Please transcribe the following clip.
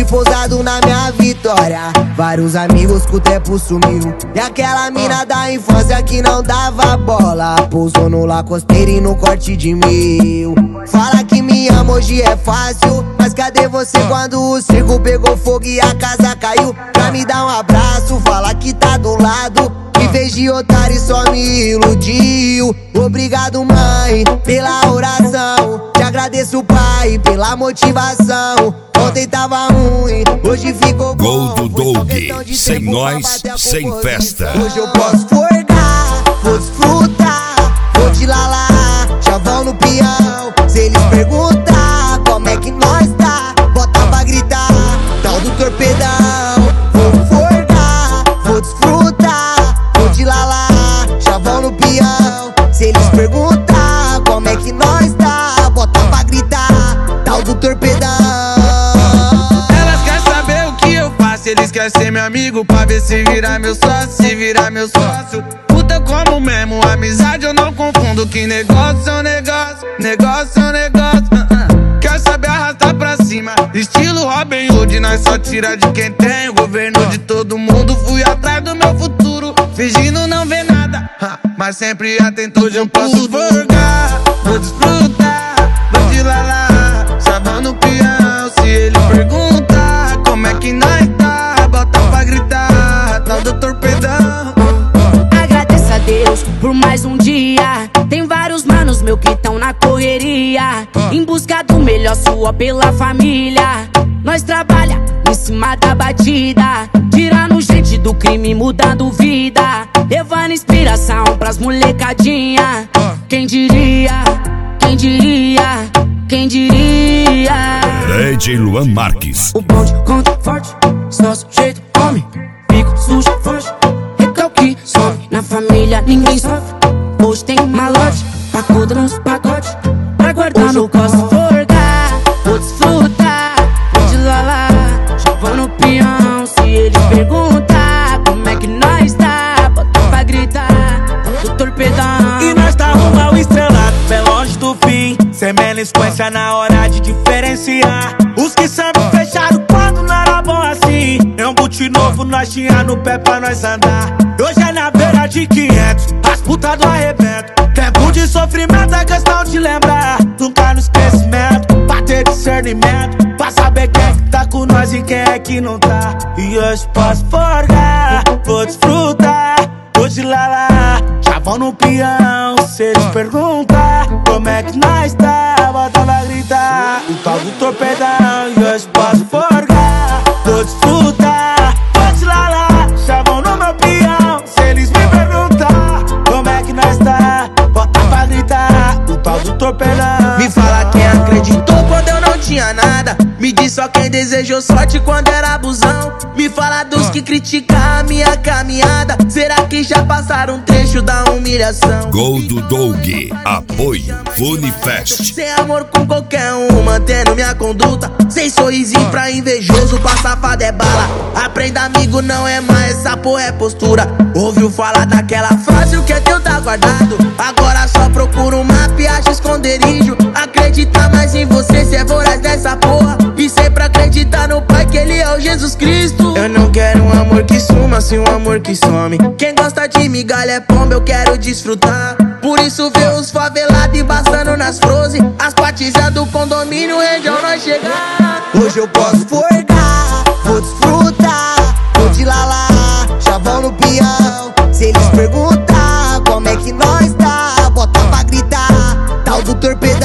pousado na minha vitória. Vários amigos que o tempo sumiu. E aquela mina da infância que não dava bola pousou no Lacosteiro e no corte de 1000. Fala que me ama hoje é fácil, mas cadê você quando o circo pegou fogo e a casa caiu? Pra me dar um abraço, fala que tá do lado. Me fez de otário e só me iludiu. Obrigado, mãe, pela oração. Te agradeço, pai, pela motivação. Ontem tava ruim, hoje ficou bom. Gol do Doug, sem nós, sem festa. Hoje eu posso forgar, vou desfrutar, vou te lalar, chavão no peão. Se eles perguntar como é que nós tá, bota pra gritar, tal do torpedão. Vou forgar, vou desfrutar, vou te lalar, chavão no peão. Se eles perguntar como é que nós tá, bota pra gritar, tal do torpedão. Eles querem ser meu amigo pra ver se virar meu sócio, se virar meu sócio. Puta como mesmo, amizade eu não confundo. Que negócio é um negócio, negócio é um negócio. Quer saber arrastar pra cima, estilo Robin Hood. Nós só tira de quem tem, o governo de todo mundo. Fui atrás do meu futuro, fingindo não ver nada, mas sempre atento. Hoje eu posso forgar, vou desfrutar, vou te lalar, chavão no peão. Se ele perguntar como é que nós tá, bota pra gritar, tal do torpedão. Agradeço a Deus por mais um dia. Tem vários manos meu que tão na correria, em busca do melhor, sua pela família. Nós trabalha em cima da batida, tirando gente do crime, mudando vida, levando inspiração pras molecadinha. Quem diria, quem diria, quem diria? DJ Luan Marques. O bonde conta forte, só sujeito come, fico sujo forte, recalque some. Na família ninguém sofre, hoje tem malote, pacuda nos pacotes, pra guardar no posso forgar, vou desfrutar, vou te lalar, chavão no peão. Se eles perguntar como é que nós tá, bota pra gritar, do torpedão. E nós tá rumo ao estrelado, bem longe do fim, sem melisquência na hora de diferenciar. Os que sempre fecharam quando não era bom assim. É um boot novo, nós tinha no pé pra nós andar. Hoje é na beira de 500, as putas do arrebento. Tempo de sofrimento é questão de lembrar, nunca no esquecimento, pra ter discernimento, pra saber quem é que tá com nós e quem é que não tá. E hoje posso forgar, vou desfrutar, vou te lalar, chavão no peão. Se eles perguntar como é que nós tá, bota pra gritar, o tal do torpedão. E hoje posso forgar, vou desfrutar, vou te lalar, chavão no meu peão. Se eles me perguntar como é que nós tá, bota pra gritar, o tal do torpedão. Me fala quem acreditou quando eu não tinha nada, me diz só quem desejou sorte quando era abusão. Me fala dos que criticam a minha caminhada, será que já passaram um trecho da humilhação? Gol do Doug, apoio Funifest. Sem amor com qualquer um, mantendo minha conduta, sem sorrisinho pra invejoso, pra safado é bala. Aprenda amigo, não é mais, essa porra é postura. Ouviu falar daquela frase, o que é teu tá guardado. Agora só procura um mapa e acha esconderijo. Acredita mais em você, cê é voraz dessa porra, e sempre acreditar no Pai que Ele é o Jesus Cristo. Eu não quero um amor que suma, sim um amor que some. Quem gosta de migalha é pomba, eu quero desfrutar. Por isso vê os favelados embaçando nas frose, as patizas do condomínio rende ao nós chegar. Hoje eu posso forgar, vou desfrutar, vou te lalar, chavão no peão. Se eles perguntar como é que nós tá, bota pra gritar, tal do torpedão.